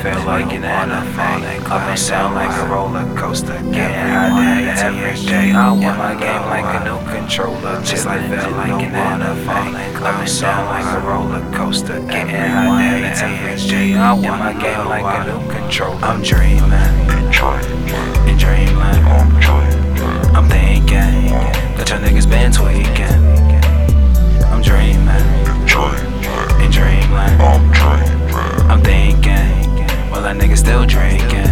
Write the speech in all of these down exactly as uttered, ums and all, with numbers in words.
feel like an anime. Up and sound like a roller coaster. Getting high every day. In my game like a new controller. Just like feel like an anime. Up and sound like a roller coaster. Getting high every day. In my game like a new controller. I'm dreaming in dreamland. I'm thinking that your niggas been tweaking. I'm dreaming in dreamland. I'm thinking, well that nigga still drinking.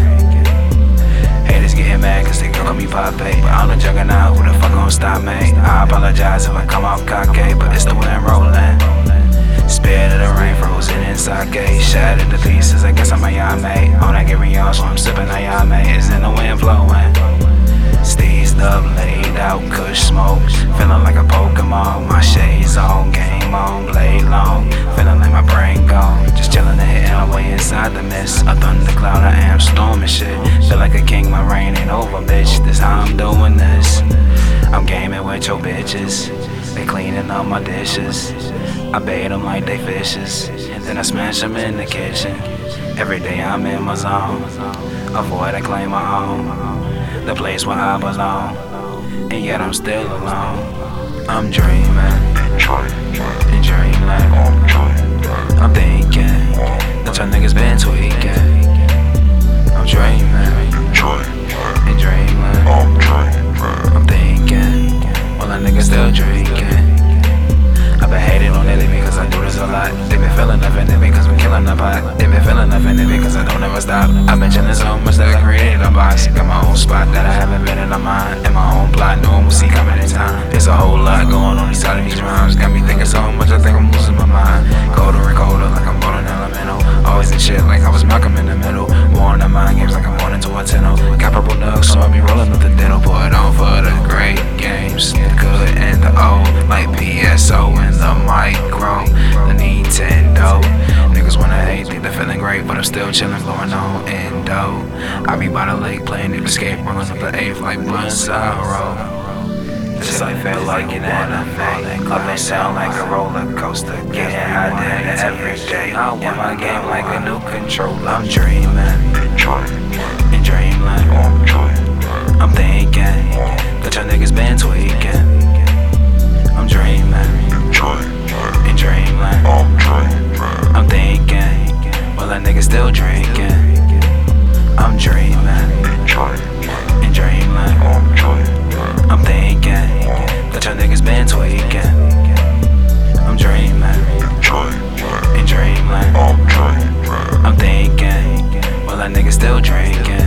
Haters getting mad cause they call me Pape, but I'm the juggernaut, who the fuck gon' stop me? I apologize if I come off cocky, but it's the wind rolling. Spirit of the rain frozen in sake, shattered to pieces, I guess I'm Ayame. On that Gary on, so I'm sipping Ayame, it's in the wind blowing. Steezed up, laid out, kush smoke, feeling like a Pokemon. My shades on, game on, blade long, feeling like my brain gone. Just chilling and hitting away inside the mist. A thundercloud, I am storming shit. Feel like a king, my reign ain't over, bitch. This how I'm doing this. I'm gaming with your bitches, they cleaning up my dishes. I bait them like they fishes, and then I smash them in the kitchen. Every day I'm in my zone, avoid I claim my home, the place where I belong, and yet I'm still alone. I'm dreaming in dreamland. I'm thinking that your niggas been tweaking. I'm dreaming in dreamland. I'm thinking, well that nigga still drinking. I've been hating on it because I do this a lot. They been feeling nothing in me cause I'm killing the pot. They been feeling nothing in me cause I don't ever stop. I've been chilling so much that I created a box. Got my own spot that I haven't been in a mind. And my own plot, no one will see coming in time. There's a whole lot going on inside of these rhymes. Got me thinking so much I think I'm losing my mind. Colder and colder like I'm born in elemental. Always in shit like I was Malcolm in the middle. Born in mind games like I'm born into a tenno. Got purple nugs so I be rolling up the dental. Put it on for the great games, the good and the old. Like P S O and the micro, the Nintendo. Niggas wanna hate, think they're feeling great, but I'm still chillin', blowing on endo. I be by the lake playing Nigga Skate, rolling up the eighth like Blunt Sorrow. Just like feel like an anime. Up and sound like a roller coaster. Getting high every day. In my game like a new controller. I'm dreaming in dreamland. I'm thinking that your niggas been tweaking. I'm dreaming in dreamland. I'm thinking, well that nigga still drinking. I'm dreaming in dreamland. I'm thinking that your niggas been tweaking. I'm dreaming in dreamland. I'm thinking, well that nigga still drinking.